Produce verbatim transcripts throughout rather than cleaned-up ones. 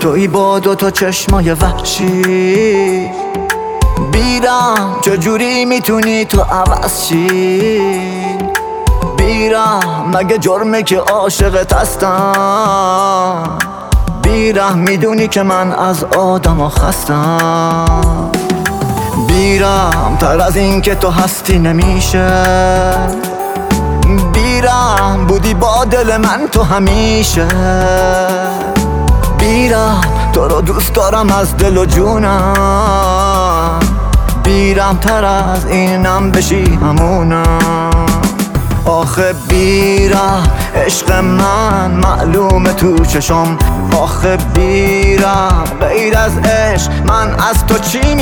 توی با دو تا چشمای وحشی بیرم، چجوری میتونی تو عوض شی؟ بیرم، مگه جرمه که عاشقت هستم؟ بیرم، میدونی که من از آدم ها خستم. بیرم، تر از این که تو هستی نمیشه. بیرم، بودی با دل من تو همیشه. بیرم، تو رو دوست دارم از دل و جونم. بیرم، تر از اینم بشی همونم. آخه بیرم، عشق من معلومه تو چشم. آخه بیرم، غیر از عشق من از تو چی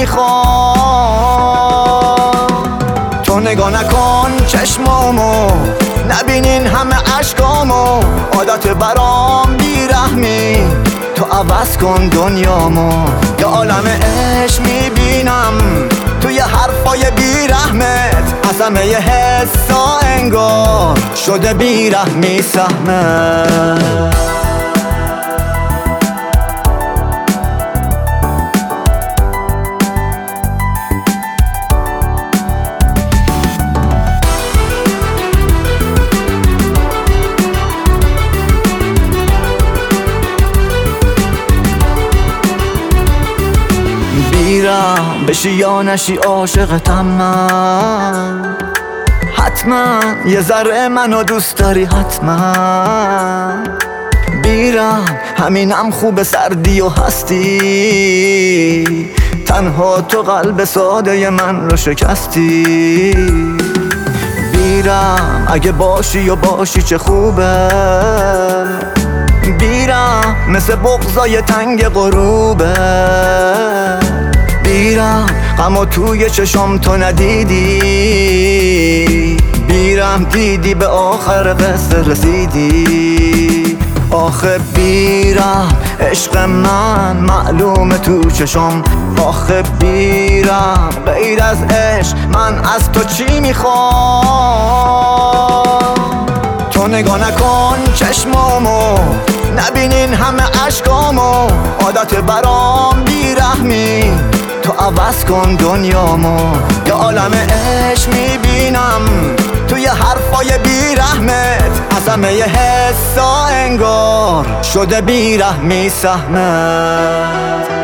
میخوام؟ تو نگاه نکن چشمامو، نبینین همه عشقامو. عادت برام بیرحمی، تو عوض کن دنیامو. یه عالم عشق میبینم توی حرفای بیرحمت. از همه ی حسا انگار شده بیرحمی سهمت. بیرم، بشی یا نشی عاشقتم من. حتما یه ذره منو دوست داری حتما. بیرم، همینم خوب سردی و هستی. تنها تو قلب ساده من رو شکستی. بیرم، اگه باشی و باشی چه خوبه. بیرم، مثل بغضای تنگ غروبه. بیرم، غمو توی چشم تو ندیدی. بیرم، دیدی به آخر قصه رسیدی. آخه بیرم، عشق من معلومه تو چشم. آخه بیرم، غیر از عشق من از تو چی میخوام؟ تو نگاه نکن چشمامو، نبینین همه عشقامو. عادت برام بیرحمی، تو عوض کن دنیامو. یه عالم عشق میبینم توی حرفای بیرحمت. از همه ی حسا انگار شده بیرحمی سهمت.